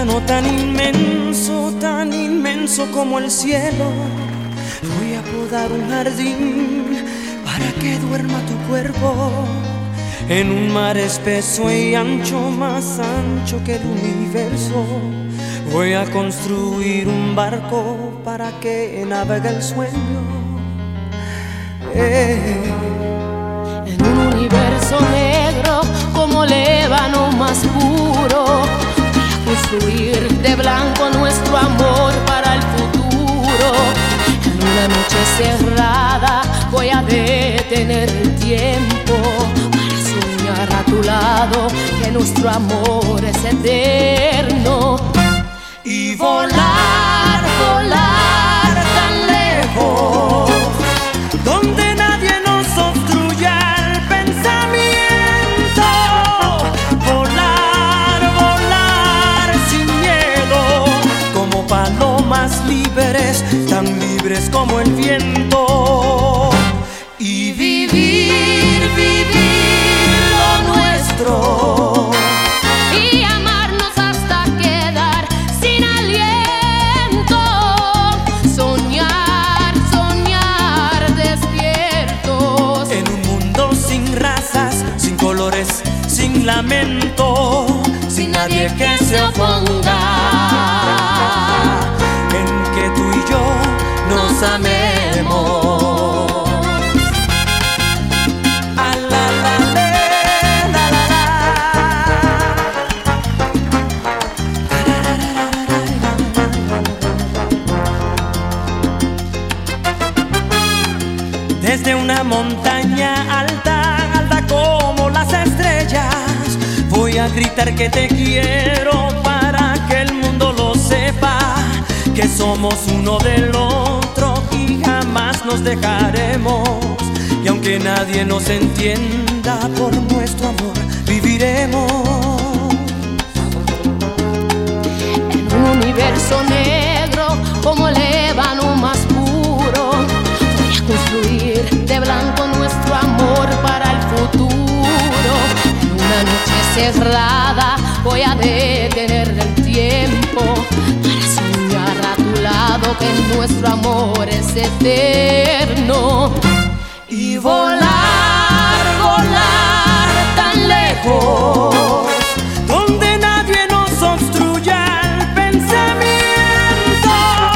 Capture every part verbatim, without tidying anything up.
océano tan inmenso, tan inmenso como el cielo, voy a podar un jardín para que duerma tu cuerpo en un mar espeso y ancho, más ancho que el universo. Voy a construir un barco para que navegue el sueño. Eh. En un universo negro como el ébano más puro, voy a construir de blanco nuestro amor para el futuro. En una noche cerrada voy a detener el tiempo para soñar a tu lado que nuestro amor es eterno. Y volar, volar tan lejos, donde nadie nos obstruya el pensamiento. Volar, volar sin miedo, como palomas libres, tan libres como el viento. Y vivir, vivir lo nuestro. Sin lamento, sin nadie que se oponga, en que tú y yo nos amemos. Ah, la, la, le, la, la, la. Desde una montaña alta, alta como las estrellas, voy a gritar que te quiero para que el mundo lo sepa, que somos uno del otro y jamás nos dejaremos. Y aunque nadie nos entienda, por nuestro amor viviremos. En un universo negro como el ébano más puro, voy a construir de blanco nuestro amor para el futuro. Una noche cerrada voy a detener el tiempo para soñar a tu lado que nuestro amor es eterno. Y volar, volar tan lejos, donde nadie nos obstruya el pensamiento.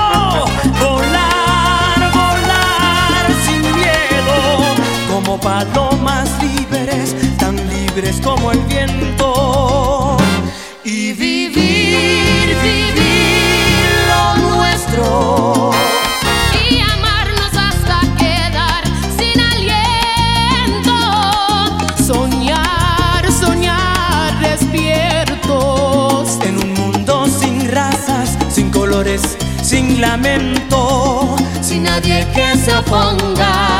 Volar, volar sin miedo, como palomas libres, como el viento. Y vivir, vivir lo nuestro. Y amarnos hasta quedar sin aliento. Soñar, soñar despiertos. En un mundo sin razas, sin colores, sin lamento, sin nadie que se oponga.